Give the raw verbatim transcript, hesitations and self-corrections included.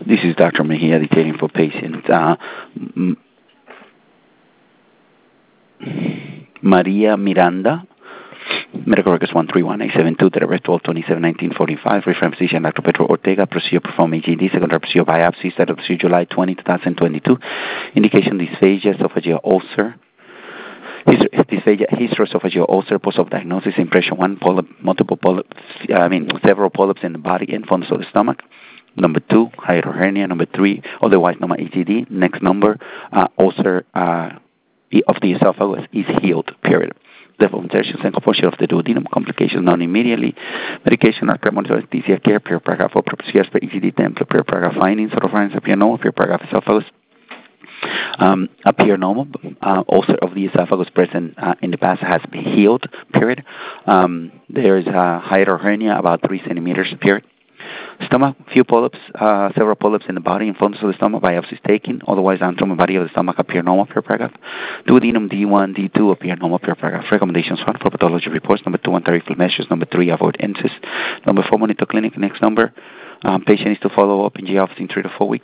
This is Doctor Mejia detailing for patient uh, M- Maria Miranda. Medical records one three one eight seven two, date of birth twelve twenty-seven nineteen forty-five. Reference physician Doctor Pedro Ortega. Procedure performed E G D. Secondary procedure biopsy. Start of procedure July twentieth, twenty twenty-two. Indication dysphagia, esophageal ulcer. Dysphagia, hysteroesophageal ulcer, post-op diagnosis, impression one, polyp, multiple polyps, I mean, several polyps in the body and fundus of the stomach. Number two, hiatal hernia. Number three, otherwise known as E G D. Next number, uh, ulcer uh, of the esophagus is healed, period. Therefore, insertions and compulsion of the duodenum, complications known immediately. Medication or premonitory anesthesia care, pure paragraph for procedures for E G D template, pure paragraph findings, oropharynx appear normal, pure paragraph esophagus um, appear normal. Uh, ulcer of the esophagus present uh, in the past has been healed, period. Um, there is a hiatal hernia about three centimeters, period. Stomach, few polyps, uh, several polyps in the body and fundus of the stomach, biopsies taken. Otherwise, anatomy body of the stomach appear normal, per paragraph. Duodenum D one, D two appear normal, per paragraph. Recommendations one for pathology reports. Number two, anti-reflux measures. Number three, avoid incest. Number four, monitor clinic. Next number, um, patient is to follow up in G office in three to four weeks.